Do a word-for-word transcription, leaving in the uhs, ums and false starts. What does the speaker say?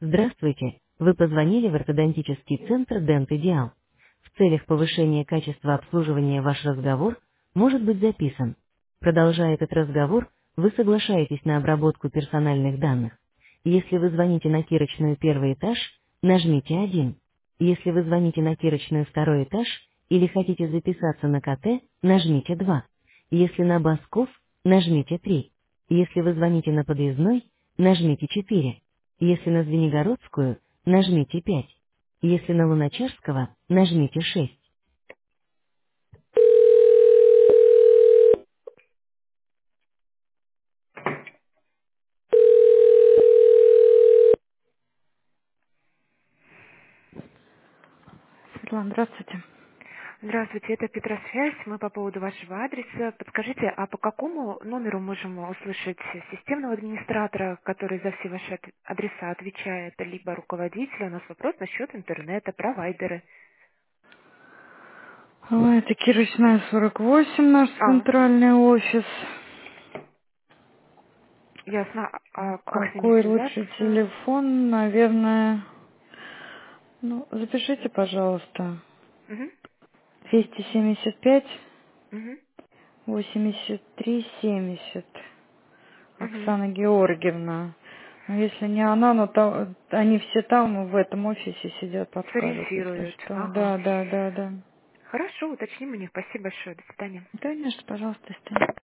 Здравствуйте! Вы позвонили в ортодонтический центр Dent Ideal. В целях повышения качества обслуживания ваш разговор может быть записан. Продолжая этот разговор, вы соглашаетесь на обработку персональных данных. Если вы звоните на кирочную первый этаж, нажмите один. Если вы звоните на кирочную второй этаж или хотите записаться на КТ, нажмите два. Если на Басков, нажмите три. Если вы звоните на подъездной, нажмите четыре. Если на Звенигородскую, нажмите пять. Если на Луначарского, нажмите шесть. Светлана, здравствуйте. Здравствуйте, это Петросвязь. Мы по поводу вашего адреса. Подскажите, а по какому номеру можем услышать системного администратора, который за все ваши от- адреса отвечает, либо руководителя? У нас вопрос насчет интернета, провайдеры. Ой, это Кирочная, сорок восемь, наш А, центральный офис. ясно. А как с ними Какой лучший связаться? телефон, наверное... Ну, запишите, пожалуйста. Угу, двести семьдесят пять угу, восемьдесят три семьдесят. угу. Оксана Георгиевна. Но если не она, но там, они все там, в этом офисе сидят, подскажут, если Сориентируют. что. Ага. Да, да, да, да. Хорошо, уточним у них. Спасибо большое. До свидания. Конечно, пожалуйста, если